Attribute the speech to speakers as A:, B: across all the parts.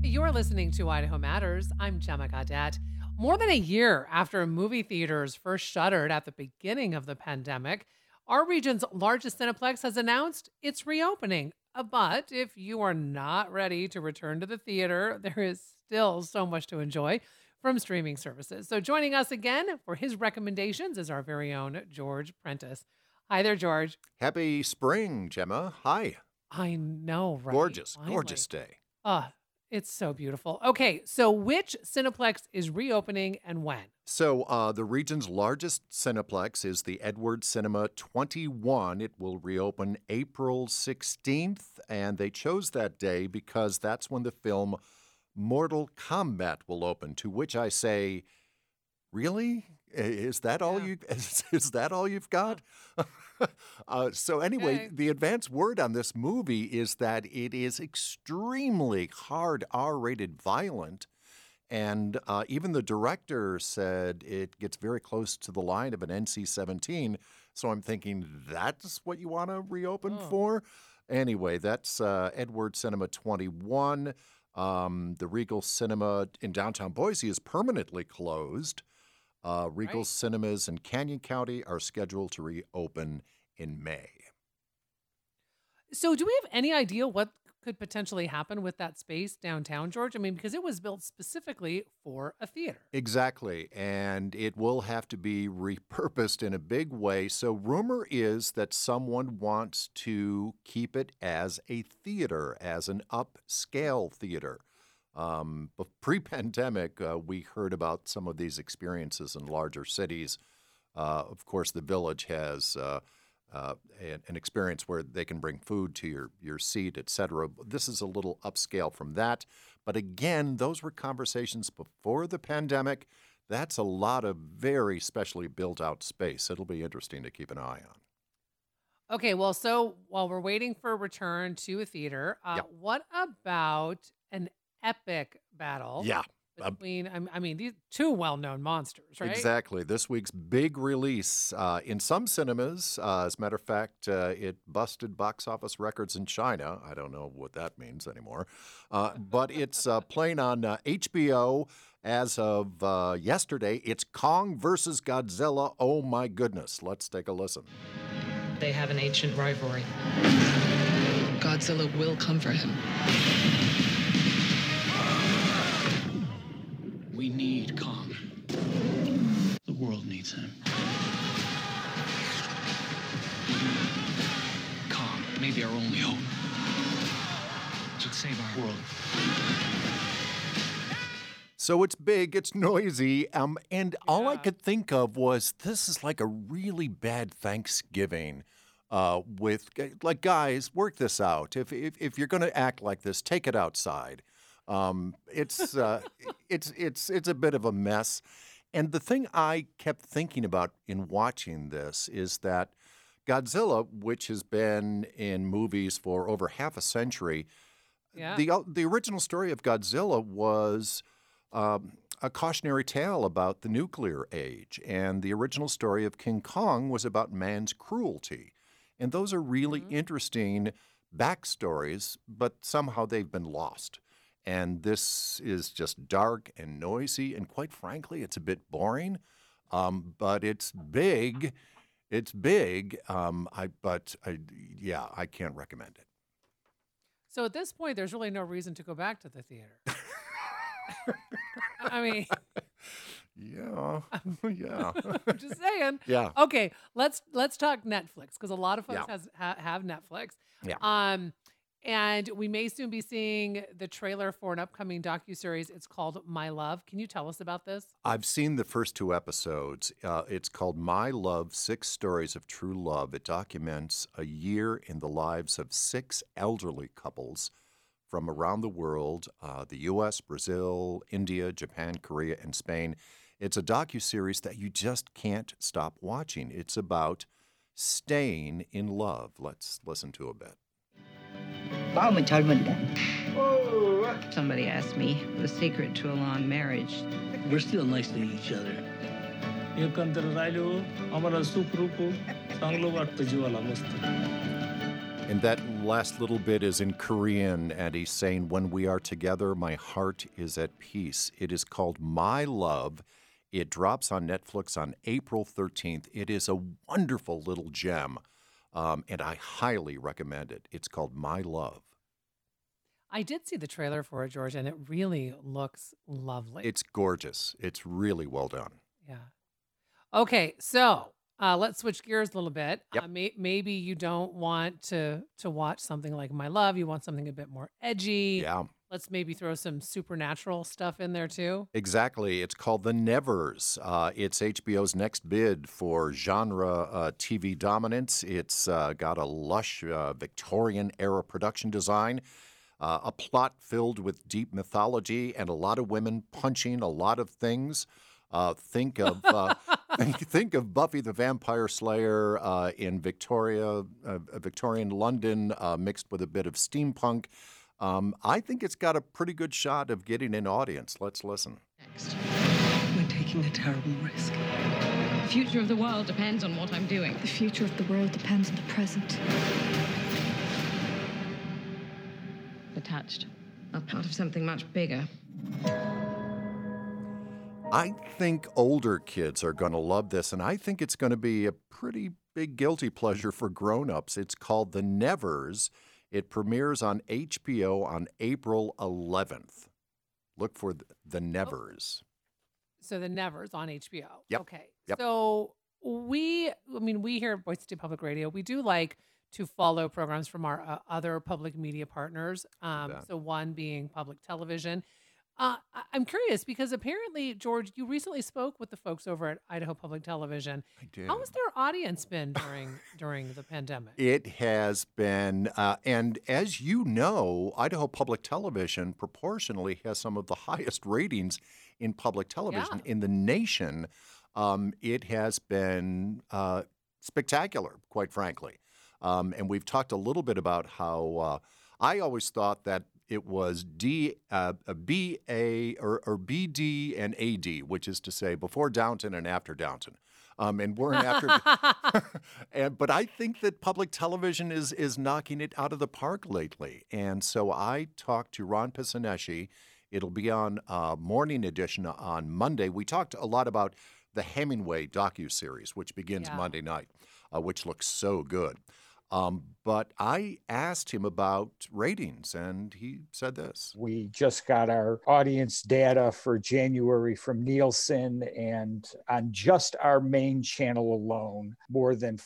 A: You're listening to Idaho Matters. I'm Gemma Gaudette. More than a year after movie theaters first shuttered at the beginning of the pandemic, our region's largest Cineplex has announced it's reopening. But if you are not ready to return to the theater, there is still so much to enjoy from streaming services. So joining us again for his recommendations is our very own George Prentice. Hi there, George.
B: Happy spring, Gemma. Hi.
A: I know, right?
B: Gorgeous,
A: Finally.
B: gorgeous day.
A: It's so beautiful. Okay, so which Cineplex is reopening and when?
B: So the region's largest Cineplex is the Edwards Cinema 21. It will reopen April 16th, and they chose that day because that's when the film Mortal Kombat will open, to which I say, really? Is that all is that all you've got? So anyway,
A: Okay.
B: the advance word on this movie is that it is extremely hard R-rated violent. And even the director said it gets very close to the line of an NC-17. So I'm thinking, that's what you want to reopen for? Anyway, that's Edward Cinema 21. The Regal Cinema in downtown Boise is permanently closed. Regal Cinemas in Canyon County are scheduled to reopen in May.
A: So do we have any idea what could potentially happen with that space downtown, George? I mean, because it was built specifically for a theater.
B: Exactly, and it will have to be repurposed in a big way. So rumor is that someone wants to keep it as a theater, as an upscale theater. But pre-pandemic, we heard about some of these experiences in larger cities. Of course, the Village has an experience where they can bring food to your seat, et cetera. This is a little upscale from that. But again, those were conversations before the pandemic. That's a lot of very specially built out space. It'll be interesting to keep an eye on.
A: Okay, well, so while we're waiting for a return to a theater, what about an epic battle
B: Yeah.
A: between, I mean, these two well-known monsters, right?
B: Exactly. This week's big release in some cinemas. As a matter of fact, it busted box office records in China. I don't know what that means anymore. But it's playing on HBO as of yesterday. It's Kong versus Godzilla. Oh, my goodness. Let's take a listen.
C: They have an ancient rivalry.
D: Godzilla will come for him.
E: We need Kong. The world needs him. Kong may be our only hope. Should save our world.
B: So it's big, it's noisy, and all I could think of was this is like a really bad Thanksgiving. With like, guys, work this out. If you're going to act like this, take it outside. It's a bit of a mess. And the thing I kept thinking about in watching this is that Godzilla, which has been in movies for over half a century, the original story of Godzilla was a cautionary tale about the nuclear age. And the original story of King Kong was about man's cruelty. And those are really interesting backstories, but somehow they've been lost. And this is just dark and noisy, and quite frankly, it's a bit boring. But it's big. It's big. I can't recommend it.
A: So at this point, there's really no reason to go back to the theater. I mean,
B: yeah.
A: I'm just saying.
B: Yeah.
A: Okay, let's talk Netflix because a lot of folks have Netflix.
B: Yeah.
A: And we may soon be seeing the trailer for an upcoming docuseries. It's called My Love. Can you tell us about this?
B: I've seen the first 2 episodes. It's called My Love, 6 Stories of True Love. It documents a year in the lives of 6 elderly couples from around the world, the U.S., Brazil, India, Japan, Korea, and Spain. It's a docuseries that you just can't stop watching. It's about staying in love. Let's listen to a bit.
F: 마음은 젊은데.
G: Somebody asked me the secret to a long marriage.
E: We're still nice to each other. एकंदर राहिलो आम्हाला सुख रूप चांगलं वाटतं जीवाला मस्त.
B: And that last little bit is in Korean, and he's saying, when we are together, my heart is at peace. It is called My Love. It drops on Netflix on April 13th. It is a wonderful little gem, and I highly recommend it. It's called My Love.
A: I did see the trailer for it, George, and it really looks lovely.
B: It's gorgeous. It's really well done.
A: Yeah. Okay, so let's switch gears a little bit.
B: Yep.
A: Maybe you don't want to watch something like My Love. You want something a bit more edgy.
B: Yeah.
A: Let's maybe throw some supernatural stuff in there too.
B: Exactly. It's called The Nevers. It's HBO's next bid for genre TV dominance. It's got a lush Victorian-era production design, a plot filled with deep mythology, and a lot of women punching a lot of things. Think of Buffy the Vampire Slayer in Victorian London, mixed with a bit of steampunk. I think it's got a pretty good shot of getting an audience. Let's listen.
C: Next.
D: We're taking a terrible risk.
G: The future of the world depends on what I'm doing.
D: The future of the world depends on the present.
G: Attached. A part of something much bigger.
B: I think older kids are going to love this, and I think it's going to be a pretty big guilty pleasure for grown-ups. It's called The Nevers. It premieres on HBO on April 11th. Look for The Nevers.
A: So The Nevers on HBO.
B: Yep.
A: Okay.
B: Yep.
A: So we here at Boise State Public Radio, we do like to follow programs from our other public media partners. So one being public television. I'm curious because apparently, George, you recently spoke with the folks over at Idaho Public Television.
B: I did.
A: How has their audience been during the pandemic?
B: It has been, and as you know, Idaho Public Television proportionally has some of the highest ratings in public television in the nation. It has been spectacular, quite frankly. And we've talked a little bit about how I always thought that it was BA or BD and AD, which is to say before Downton and after Downton. And weren't after. But I think that public television is knocking it out of the park lately. And so I talked to Ron Pisaneschi. It'll be on Morning Edition on Monday. We talked a lot about the Hemingway docuseries, which begins Monday night, which looks so good. But I asked him about ratings, and he said this.
H: We just got our audience data for January from Nielsen, and on just our main channel alone, more than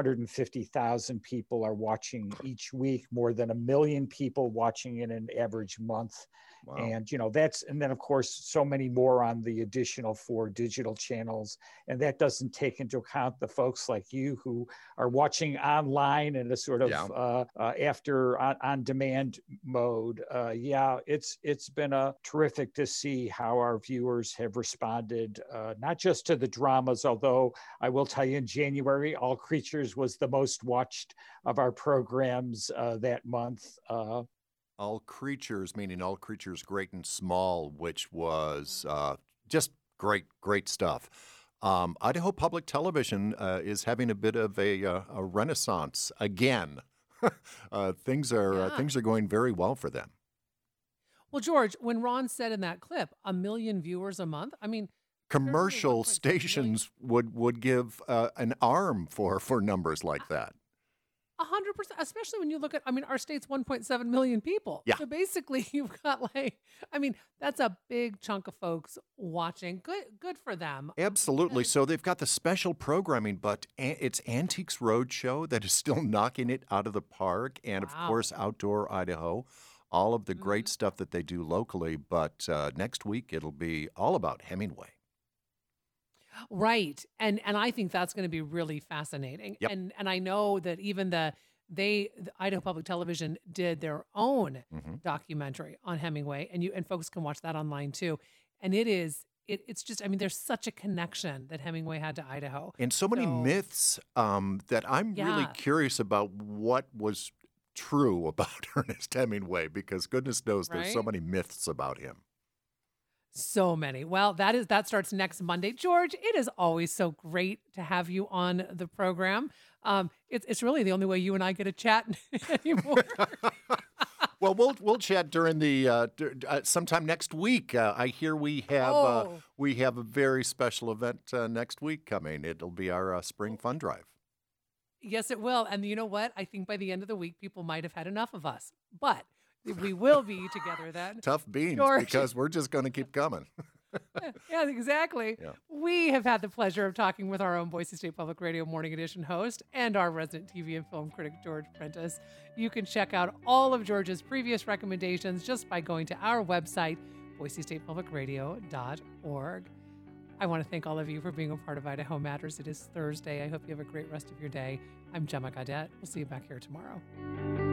H: 550,000 people are watching each week, more than 1 million people watching in an average month. Wow. And, and then, of course, so many more on the additional 4 digital channels. And that doesn't take into account the folks like you who are watching online in a sort of after on-demand mode. It's been terrific to see how our viewers have responded, not just to the dramas, although I will tell you in January, All Creatures was the most watched of our programs that month.
B: All Creatures, meaning All Creatures Great and Small, which was just great stuff. Idaho Public Television is having a bit of a renaissance again. Things are going very well for them.
A: Well, George, when Ron said in that clip, 1 million viewers a month, I mean,
B: commercial stations would give an arm for numbers like that.
A: 100%, especially when you look at, our state's 1.7 million people.
B: Yeah.
A: So basically you've got that's a big chunk of folks watching. Good for them.
B: Absolutely. So they've got the special programming, but it's Antiques Roadshow that is still knocking it out of the park. And of course, Outdoor Idaho, all of the great stuff that they do locally. But next week, it'll be all about Hemingway.
A: Right. And I think that's going to be really fascinating.
B: Yep.
A: And I know that even the Idaho Public Television did their own documentary on Hemingway, and folks can watch that online too. And it's just, there's such a connection that Hemingway had to Idaho.
B: And so many myths that I'm really curious about what was true about Ernest Hemingway, because goodness knows there's so many myths about him.
A: So many. Well, that starts next Monday. George, it is always so great to have you on the program. It's really the only way you and I get a chat anymore.
B: Well, we'll chat during the sometime next week. I hear we have a very special event next week coming. It'll be our spring fun drive.
A: Yes, it will. And you know what? I think by the end of the week, people might have had enough of us. But we will be together then.
B: Tough beans,
A: George.
B: because we're just going to keep coming.
A: Yeah, exactly. Yeah. We have had the pleasure of talking with our own Boise State Public Radio Morning Edition host and our resident TV and film critic, George Prentice. You can check out all of George's previous recommendations just by going to our website, boisestatepublicradio.org. I want to thank all of you for being a part of Idaho Matters. It is Thursday. I hope you have a great rest of your day. I'm Gemma Gaudette. We'll see you back here tomorrow.